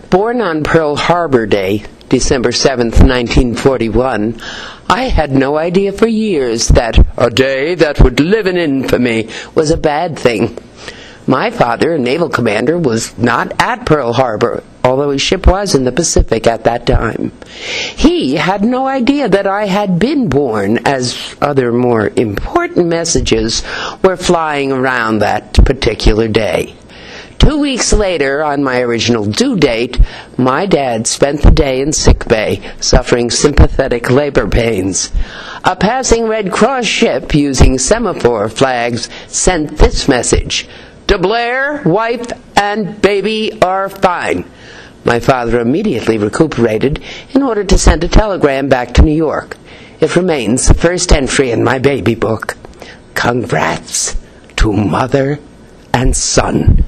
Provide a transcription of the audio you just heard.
Born on Pearl Harbor Day, December 7th, 1941, I had no idea for years that a day that would live in infamy was a bad thing. My father, a naval commander, was not at Pearl Harbor, although his ship was in the Pacific at that time. He had no idea that I had been born, as other more important messages were flying around that particular day. 2 weeks later, on my original due date, my dad spent the day in sickbay, suffering sympathetic labor pains. A passing Red Cross ship using semaphore flags sent this message: "To Blair, wife and baby are fine." My father immediately recuperated in order to send a telegram back to New York. It remains the first entry in my baby book. Congrats to mother and son.